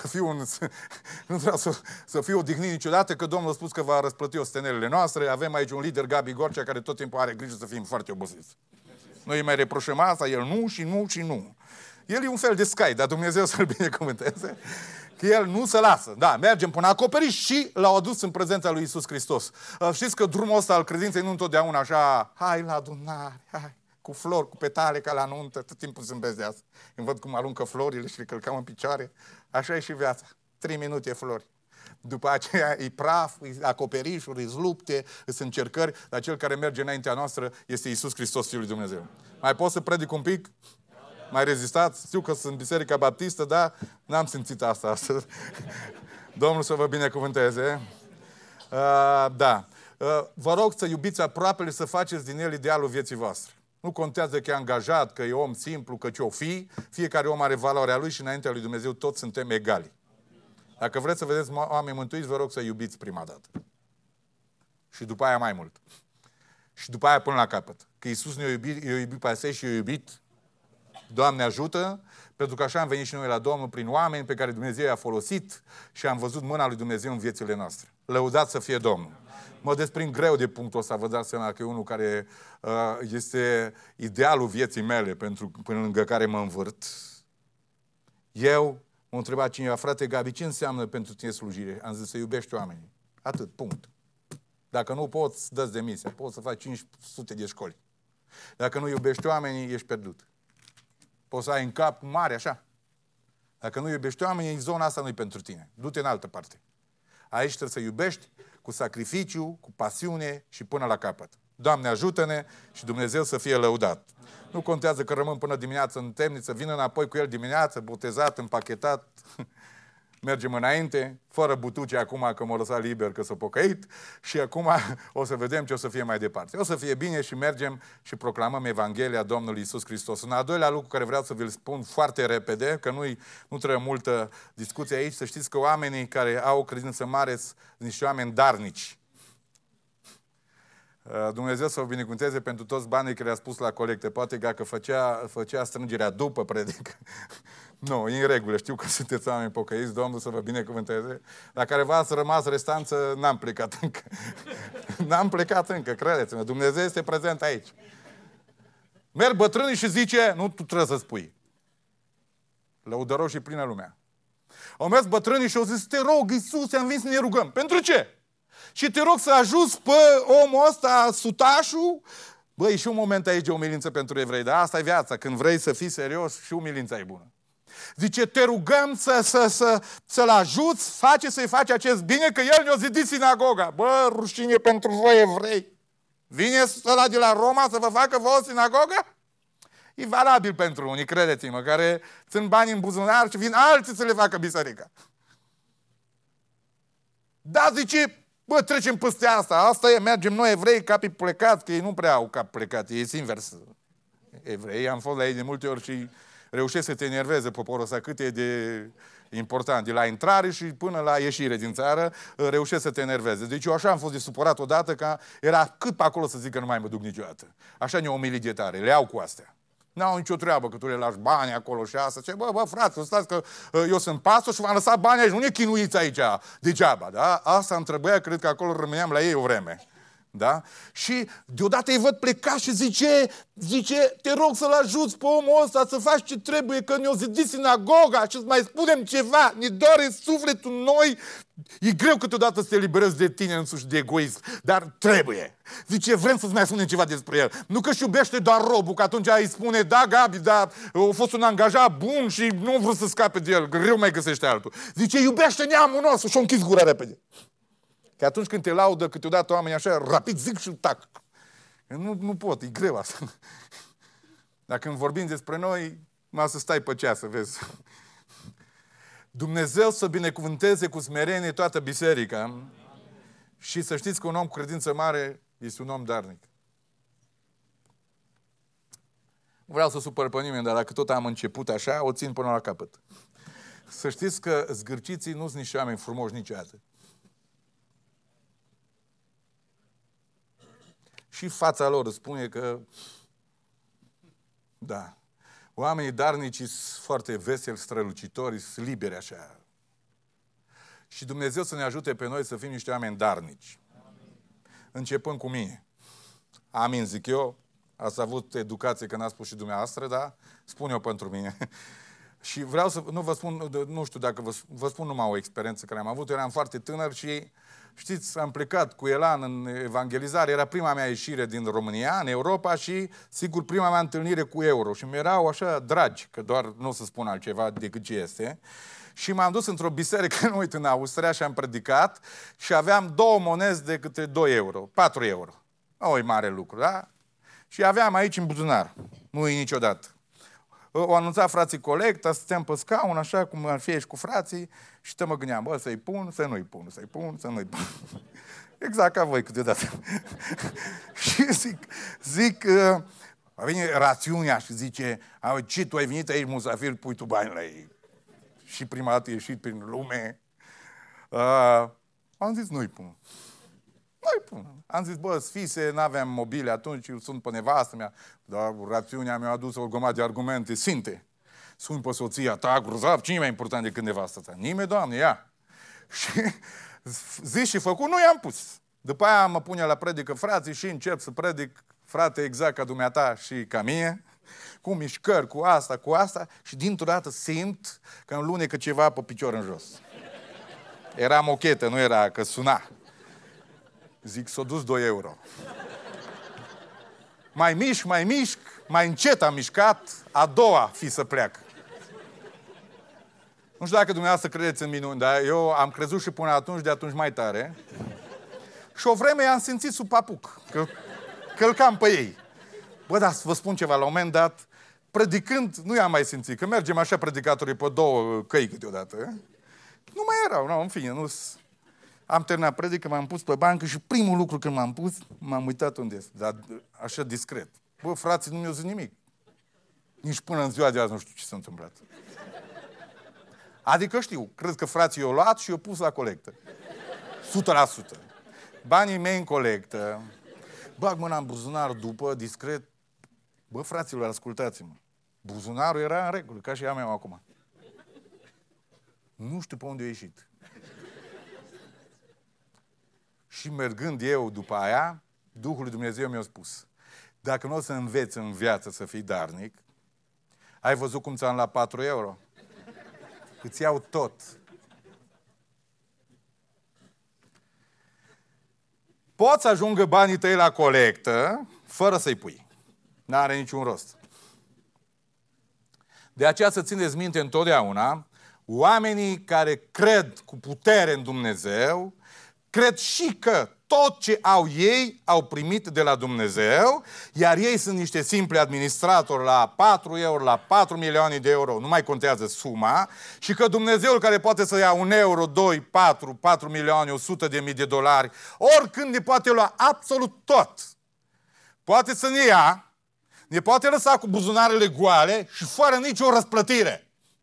să fiu odihnit niciodată, că Domnul a spus că va răsplăti ostenelele noastre. Avem aici un lider, Gabi Gorcea, care tot timpul are grijă să fim foarte obosiți. Noi îi mai reproșăm asta, el nu și nu și nu. El e un fel de Sky, dar Dumnezeu să-l binecuvânteze. Că el nu se lasă. Da, mergem până acoperiș și l-au adus în prezența lui Iisus Hristos. Știți că drumul ăsta al credinței nu întotdeauna așa, hai la adunare, hai, cu flori, cu petale ca la nuntă, tot timpul zâmbesc de asta. Îmi văd cum aruncă florile și le călcam în picioare. Așa e și viața. 3 minute flori. După aceea e praf, e acoperișuri, e lupte, sunt încercări, dar cel care merge înaintea noastră este Iisus Hristos, Fiul lui Dumnezeu. Mai pot să predic un pic? Mai rezistați? Știu că sunt Biserica Baptistă, dar n-am simțit asta astăzi. Domnul să vă binecuvânteze. Da. Vă rog să iubiți aproapele, să faceți din el idealul vieții voastre. Nu contează că e angajat, că e om simplu, că ce-o fi. Fiecare om are valoarea lui și înaintea lui Dumnezeu toți suntem egali. Dacă vreți să vedeți oameni mântuiți, vă rog să iubiți prima dată. Și după aia mai mult. Și după aia până la capăt. Că Iisus ne-a iubit pe asei și i-a iubit. Doamne ajută, pentru că așa am venit și noi la Domnul prin oameni pe care Dumnezeu i-a folosit și am văzut mâna lui Dumnezeu în viețile noastre. Lăudați să fie Domnul. Mă desprind greu de punctul ăsta, vă dați seama că e unul care este idealul vieții mele, până lângă care mă învârt. Eu m-a întrebat cineva, frate Gabi, ce înseamnă pentru tine slujire? Am zis să iubești oamenii. Atât, punct. Dacă nu poți, dă-ți demisia. Poți să faci 500 de școli. Dacă nu iubești oamenii, ești pierdut. Poți să ai în cap mare așa. Dacă nu iubești oamenii, zona asta nu e pentru tine. Du-te în altă parte. Aici trebuie să iubești cu sacrificiu, cu pasiune și până la capăt. Doamne, ajută-ne și Dumnezeu să fie lăudat. Nu contează că rămân până dimineață în temniță, vin înapoi cu el dimineață, botezat, împachetat, mergem înainte, fără butuce acum că m-a lăsat liber că s-a pocăit și acum o să vedem ce o să fie mai departe. O să fie bine și mergem și proclamăm Evanghelia Domnului Iisus Hristos. Un al doilea lucru care vreau să vi-l spun foarte repede, că nu trebuie multă discuție aici, să știți că oamenii care au o credință mare sunt niște oameni darnici. Dumnezeu să vă binecuvânteze pentru toți banii care a spus la colecte. Poate că făcea strângerea după predică. Nu, e în regulă. Știu că sunteți oameni pocăiți. Domnul să vă binecuvânteze. La careva ați rămas restanță, n-am plecat încă. N-am plecat încă, credeți-mă. Dumnezeu este prezent aici. Merg bătrânii și zice, nu tu trebuie să spui. Lăudăroși și plină lumea. Au mers bătrânii și au zis, te rog, Iisuse, am venit să ne rugăm. Pentru ce? Și te rog să ajuți pe omul ăsta, sutașul. Băi, e și un moment aici de umilință pentru evrei, dar asta e viața. Când vrei să fii serios, și umilința e bună. Zice, te rugăm să-l ajuți, să-i faci acest bine, că el ne-a zidit sinagoga. Bă, rușine pentru voi evrei. Vine ăla de la Roma să vă facă vouă sinagogă? E valabil pentru unii, credeți-mă, care țin bani în buzunar și vin alții să le facă biserica. Da, zice, bă, trecem peste asta. Asta e, mergem noi evrei, capii plecați, că ei nu prea au cap plecat, ei sunt invers. Evrei, am fost la ei de multe ori și reușesc să te enerveze poporul ăsta, cât e de important. De la intrare și până la ieșire din țară, reușesc să te enerveze. Deci eu așa am fost de supărat odată, că era cât pe acolo să zic că nu mai mă duc niciodată. Așa ne-au umilit de tare, le iau cu astea. N-au nicio treabă că tu le lași bani acolo și asta. Ce, bă, frate, stați că eu sunt pastor și v-am lăsat bani aici. Nu ne chinuiți aici degeaba, da? Asta îmi trebuia, cred că acolo rămâneam la ei o vreme. Da? Și deodată îi văd pleca și zice, te rog să-l ajuți pe omul ăsta să faci ce trebuie, că ne-o zidit sinagoga și să mai spunem ceva, ne doare sufletul noi. E greu câteodată să te eliberezi de tine însuși de egoism, dar trebuie. Zice, vrem să-ți mai spunem ceva despre el. Nu că-și iubește doar robul, că atunci îi spune, da, Gabi, da, a fost un angajat bun și nu vreau să scape de el, greu mai găsește altul. Zice, iubește neamul nostru și-o închis gura repede. Că atunci când te laudă câteodată oamenii așa, rapid zic și tac. Nu pot, e greu asta. Dar când vorbim despre noi, mai să stai pe ceas, să vezi. Dumnezeu să binecuvânteze cu smerenie toată biserica. Și să știți că un om cu credință mare este un om darnic. Nu vreau să supăr pe nimeni, dar dacă tot am început așa, o țin până la capăt. Să știți că zgârciții nu sunt nici oameni frumoși niciodată. Și fața lor spune că, da, oamenii darnici sunt foarte veseli, strălucitori, sunt liberi așa. Și Dumnezeu să ne ajute pe noi să fim niște oameni darnici. Începând cu mine. Amin, zic eu. Ați avut educație, că n-a spus și dumneavoastră, da? Spune-o pentru mine. Și vreau să, nu vă spun, nu știu dacă vă spun numai o experiență care am avut. Eram foarte tânăr și, știți, am plecat cu elan în evangelizare. Era prima mea ieșire din România, în Europa și, sigur, prima mea întâlnire cu euro. Și mi-erau așa dragi, că doar nu o să spun altceva decât ce este. Și m-am dus într-o biserică, nu uit, în Austria și am predicat și aveam 2 monezi de câte 2 euro, 4 euro. Nu e mare lucru, da? Și aveam aici în buzunar. Nu e niciodată. O anunțat frații colecta, stăteam pe scaun, așa cum ar fi aici cu frații, și mă gândeam, bă, să-i pun, să nu-i pun, să-i pun, să nu-i pun. Exact ca voi câteodată. Și zic, vine rațiunea și zice, ce, tu ai venit aici, musafir, pui tu bani la ei. Și prima dată ieșit prin lume. Am zis, nu-i pun. Nu-i pun. Am zis, bă, sfise, n-aveam mobile atunci, sunt pe nevastă mea. Dar rațiunea mi-a adus o grămadă de argumente sfinte. Sun pe soția ta, grozav, cine e mai important decât nevastă ta? Nimeni, Doamne, ia. Și zis și făcut, nu i-am pus. După aia mă pune la predică frații și încep să predic, frate, exact ca dumneata și ca mie, cu mișcări, cu asta, și dintr-o dată simt că îmi lunecă ceva pe picior în jos. Era mochetă, nu era că suna. Zic, s-o dus 2 euro. Mai mișc, mai încet am mișcat, a doua fi să pleacă. Nu știu dacă dumneavoastră credeți în minuni, dar eu am crezut și până atunci, de atunci mai tare. Și o vreme i-am simțit sub papuc, că călcam pe ei. Bă, dar să vă spun ceva, la un moment dat, predicând, nu i-am mai simțit, că mergem așa predicatorii pe 2 căi câteodată. Nu mai erau, nu, în fine, nu. Am terminat predică, m-am pus pe bancă și primul lucru când m-am pus, m-am uitat unde este, dar așa discret. Bă, frații, nu mi-au zis nimic. Nici până în ziua de azi nu știu ce s-a întâmplat. Adică știu, cred că frații i-au luat și i-au pus la colectă. 100%. Banii mei în colectă. Bag mâna în buzunar după, discret. Bă, fraților, ascultați-mă. Buzunarul era în regulă, ca și a meu acum. Nu știu pe unde a ieșit. Și mergând eu după aia, Duhul lui Dumnezeu mi-a spus, dacă nu o să înveți în viață să fii darnic, ai văzut cum ți-am luat 4 euro? Îți iau tot. Poți să ajungă banii tăi la colectă fără să-i pui. N-are niciun rost. De aceea să țineți minte întotdeauna, oamenii care cred cu putere în Dumnezeu, cred și că tot ce au ei au primit de la Dumnezeu, iar ei sunt niște simpli administratori la 4 euro, la 4 milioane de euro, nu mai contează suma, și că Dumnezeul care poate să ia 1 euro, 2, 4 milioane, 100 de mii de dolari, oricând ne poate lua absolut tot. Poate să ne ia, ne poate lăsa cu buzunarele goale și fără nicio răsplătire.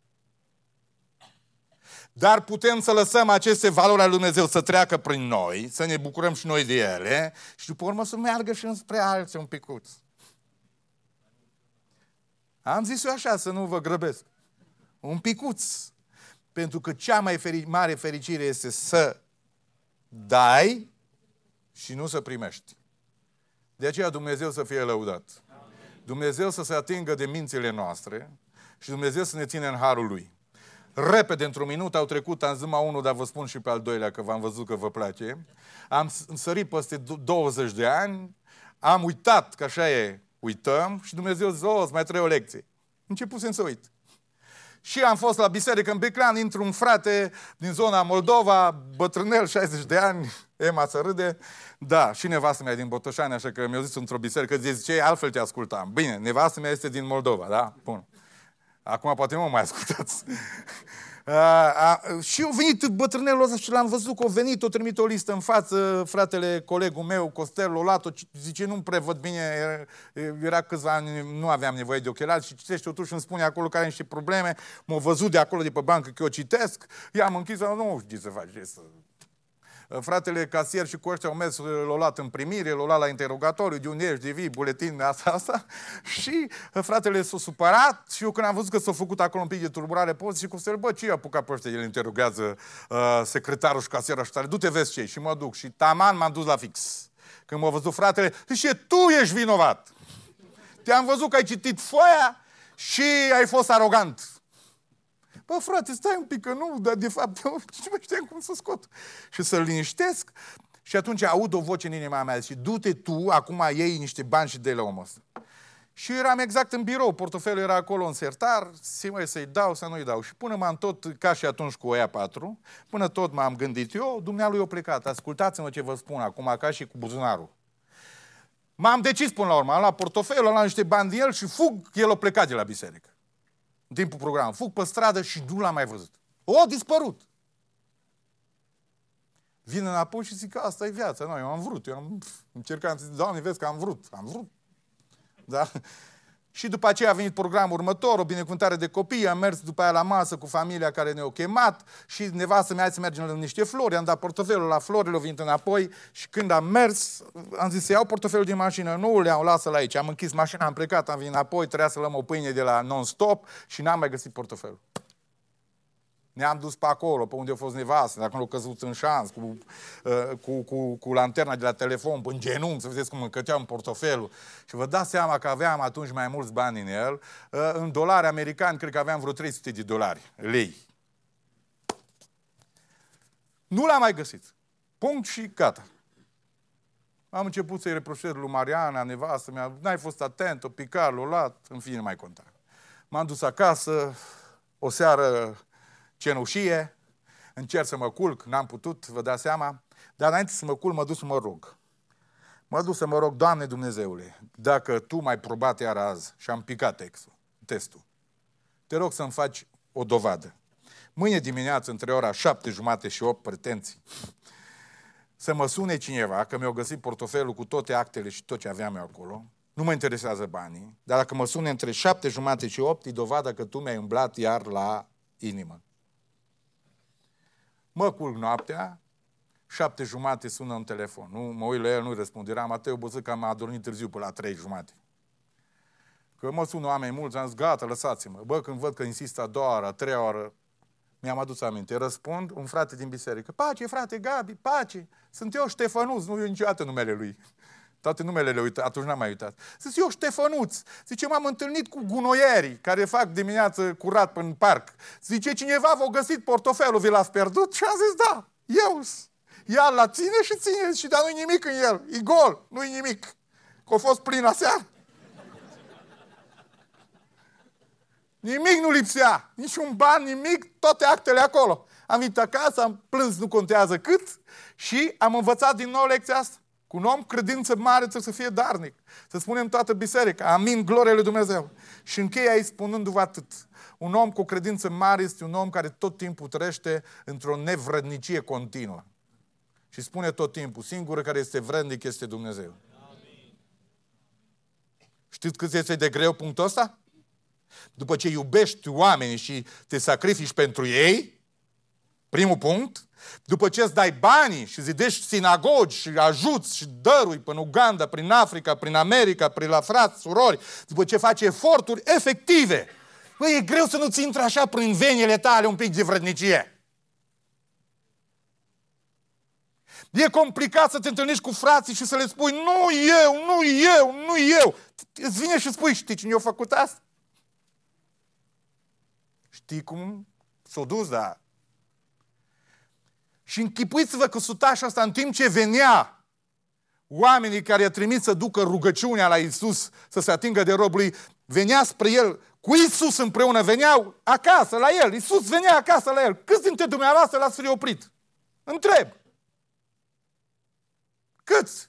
Dar putem să lăsăm aceste valori ale lui Dumnezeu să treacă prin noi, să ne bucurăm și noi de ele și după urmă să meargă și înspre alții un picuț. Am zis eu așa, să nu vă grăbesc. Un picuț. Pentru că cea mai mare fericire este să dai și nu să primești. De aceea Dumnezeu să fie lăudat. Dumnezeu să se atingă de mințile noastre și Dumnezeu să ne ține în harul Lui. Repede, într-un minut, au trecut, am zis numai unul, dar vă spun și pe al doilea, că v-am văzut că vă place. Am sărit peste 20 de ani, am uitat, că așa e, uităm, și Dumnezeu zice, îți mai trebuie o lecție. Începusem să uit. Și am fost la biserică în Beclan, intru un frate din zona Moldova, bătrânel, 60 de ani, Ema să râde. Da, și nevastă mea din Botoșani, așa că mi-a zis într-o biserică, zice, altfel te ascultam. Bine, nevastă mea este din Moldova, da? Bun. Acum poate mă mai ascultați. Și a venit bătrânelul ăsta și l-am văzut că a venit, a trimit o listă în față, fratele, colegul meu, Costel Lolato, zice, nu-mi prevăd bine, era câțiva ani, nu aveam nevoie de ochelari și citește totuși, îmi spune acolo care niște probleme, m-a văzut de acolo, de pe bancă, că eu citesc, i-am închis, nu știu ce să faci, fratele casier și cu ăștia au mers, l-au luat în primire, l-au luat la interogatoriu, de unde ești, de vii, buletin, asta. Și fratele s-a supărat și eu când am văzut că s-a făcut acolo un pic de tulburare, pot și cu să bă, ce i-a apucat pe ăștia? El interrogează secretarul și casierul și tare, du-te vezi ce și mă duc. Și taman m-am dus la fix. Când m-a văzut fratele, zice, tu ești vinovat. Te-am văzut că ai citit foaia și ai fost arogant. Bă, frate, stai un pic, că nu, dar de fapt, eu nu mai știam cum să scot. Și să-l liniștesc și atunci aud o voce în inima mea și du-te tu, acum iei niște bani și dă-i la omul ăsta. Și eram exact în birou, portofelul era acolo în sertar, să-i dau, să nu-i dau. Și până m-am tot, ca și atunci cu oia 4, până tot m-am gândit eu, dumnealui a plecat. Ascultați-mă ce vă spun acum, ca și cu buzunarul. M-am decis până la urmă, am luat portofelul, am luat niște bani din el și fug, el a plecat de la biserică. În timpul programului. Fug pe stradă și nu l-am mai văzut. O dispărut. Vin înapoi și zic că asta e viața. Nu, eu am vrut. Eu am încercat să zic, Doamne, vezi că am vrut. Am vrut. Da? Și după aceea a venit programul următor, o binecuvântare de copii, am mers după aia la masă cu familia care ne-au chemat și nevastă mea să mergem la niște flori, am dat portofelul la flori, le-au venit înapoi și când am mers, am zis să iau portofelul din mașină, nu le-am lasă-l aici, am închis mașina, am plecat, am venit înapoi, trebuia să luăm o pâine de la non-stop și n-am mai găsit portofelul. Ne-am dus pe acolo, pe unde a fost nevastă, de acolo a căzut în șans, cu lanterna de la telefon, în genunchi, să vedeți cum încăteam portofelul. Și vă dați seama că aveam atunci mai mulți bani în el. În dolari americani, cred că aveam vreo 300 de dolari, lei. Nu l-am mai găsit. Punct și gata. Am început să-i reproșez lui Mariana, nevastă mea, n-ai fost atent, o picat, l-o luat, în fine mai conta. M-am dus acasă, o seară cenușie, încerc să mă culc, n-am putut, vă dați seama, dar înainte să mă culc, mă duc să mă rog. Mă duc să mă rog, Doamne Dumnezeule, dacă Tu m-ai probat iar azi și am picat testul, te rog să-mi faci o dovadă. Mâine dimineață, între ora 7:30 și 8, pretenții, să mă sune cineva, că mi-au găsit portofelul cu toate actele și tot ce aveam eu acolo, nu mă interesează banii, dar dacă mă sune între 7:30 și 8, e dovada că Tu mi-ai umblat iar la inimă. Mă culc noaptea, 7:30 sună un telefon. Nu, mă uit la el, nu-i răspund. Eram atât obosit că am adormit târziu până la 3:30. Că mă sună oameni mulți, am zis, gata, lăsați-mă. Bă, când văd că insistă a doua oară, a treia oară, mi-am adus aminte. Răspund, un frate din biserică. Pace, frate Gabi, pace. Sunt eu Ștefănuț, nu e niciodată numele lui. Toate numele le uitat, atunci n-am mai uitat. Zice, eu Ștefănuț. Zice, m-am întâlnit cu gunoierii care fac dimineață curat în parc. Zice, cineva v-a găsit portofelul, vi l-ați pierdut? Și am zis, da, eu. Ia la ține și ține, și dar nu-i nimic în el. E gol, nu-i nimic. Că a fost plin aseară. Nimic nu lipsea. Niciun ban, nimic, toate actele acolo. Am venit acasă, am plâns, nu contează cât, și am învățat din nou lecția asta. Cu un om credință mare trebuie să fie darnic. Să spunem toată biserica. Amin, glorie lui Dumnezeu. Și închei aici spunându-vă atât. Un om cu credință mare este un om care tot timpul trăiește într-o nevrednicie continuă. Și spune tot timpul, singurul care este vrednic este Dumnezeu. Amin. Știți cât este de greu punctul ăsta? După ce iubești oamenii și te sacrifici pentru ei, primul punct, după ce îți dai banii și zidești sinagogi și ajuți și dărui până Uganda, prin Africa, prin America, prin la frați, surori, după ce faci eforturi efective, băi, e greu să nu-ți intre așa prin venile tale un pic de vrednicie. E complicat să te întâlnești cu frații și să le spui, nu eu. Îți vine și spui, știi cine a făcut asta? Știi cum s-a dus, da? Și închipuiți-vă că sutașul ăsta, în timp ce venea oamenii care i-a trimis să ducă rugăciunea la Iisus, să se atingă de robul lui, venea spre el, cu Iisus împreună, veneau acasă la el. Iisus venea acasă la el. Câți dintre dumneavoastră l-ați fi oprit? Întreb. Câți?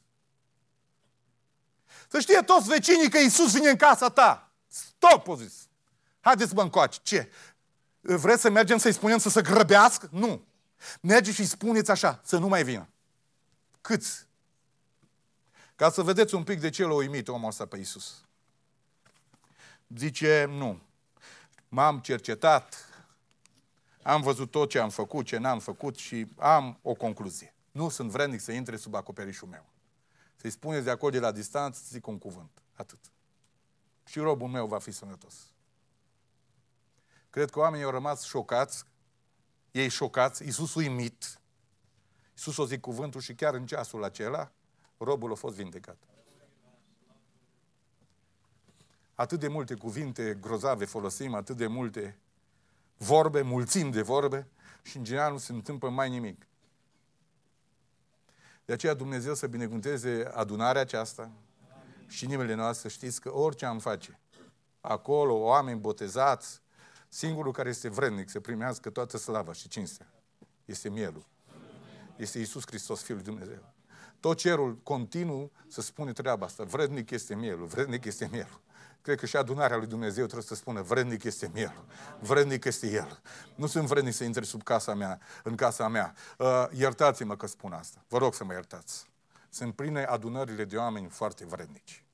Să știe toți vecinii că Iisus vine în casa ta. Stop, o zis. Haideți, mă, încoace. Ce? Vreți să mergem să-i spunem să se grăbească? Nu. Mergeți și-i spuneți așa, să nu mai vină. Câți? Ca să vedeți un pic de ce l-a uimit omul ăsta pe Iisus. Zice, nu. M-am cercetat, am văzut tot ce am făcut, ce n-am făcut și am o concluzie. Nu sunt vrednic să intre sub acoperișul meu. Să-i spuneți de acolo de la distanță, zic un cuvânt. Atât. Și robul meu va fi sănătos. Cred că oamenii au rămas șocați, ei șocați, Iisus uimit. Iisus o zic cuvântul și chiar în ceasul acela, robul a fost vindecat. Atât de multe cuvinte grozave folosim, atât de multe vorbe, mulțimi de vorbe și în general nu se întâmplă mai nimic. De aceea Dumnezeu să binecuvânteze adunarea aceasta și inimile noastre, știți că orice am face, acolo oameni botezați, singurul care este vrednic să primească toată slava și cinstea este mielul. Este Iisus Hristos, Fiul lui Dumnezeu. Tot cerul continuu să spune treaba asta. Vrednic este mielul, vrednic este mielul. Cred că și adunarea lui Dumnezeu trebuie să spună vrednic este mielul, vrednic este El. Nu sunt vrednic să intre sub casa mea, în casa mea. Iertați-mă că spun asta. Vă rog să mă iertați. Sunt pline adunările de oameni foarte vrednici.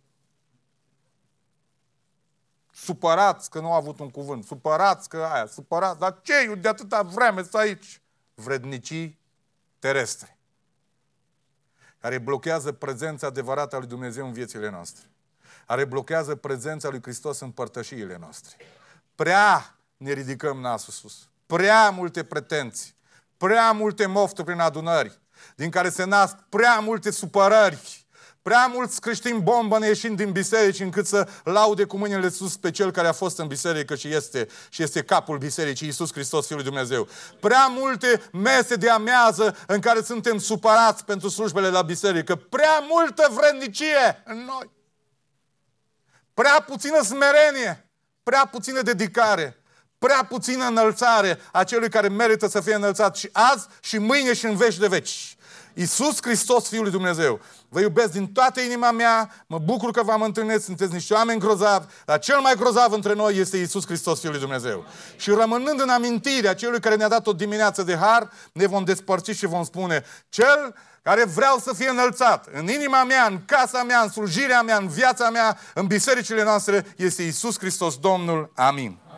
Supărați că nu au avut un cuvânt, supărați că aia, supărați, dar ce, eu de atâta vreme sunt aici? Vrednicii terestre, care blochează prezența adevărată a lui Dumnezeu în viețile noastre, care blochează prezența lui Hristos în părtășiile noastre. Prea ne ridicăm nasul sus, prea multe pretenții, prea multe mofturi prin adunări, din care se nasc prea multe supărări, prea mulți creștini bombă ne ieșind din biserici încât să laude cu mâinile sus pe Cel care a fost în biserică și este capul bisericii, Iisus Hristos, Fiul lui Dumnezeu. Prea multe mese de amiază în care suntem supărați pentru slujbele la biserică. Prea multă vrednicie în noi. Prea puțină smerenie, prea puțină dedicare, prea puțină înălțare a celui care merită să fie înălțat și azi și mâine și în veci de veci. Iisus Hristos, Fiul lui Dumnezeu. Vă iubesc din toată inima mea, mă bucur că v-am întâlnit, sunteți niște oameni grozavi, dar cel mai grozav între noi este Iisus Hristos, Fiul lui Dumnezeu. Și rămânând în amintirea celui care ne-a dat o dimineață de har, ne vom despărți și vom spune, Cel care vreau să fie înălțat în inima mea, în casa mea, în slujirea mea, în viața mea, în bisericile noastre, este Iisus Hristos, Domnul. Amin.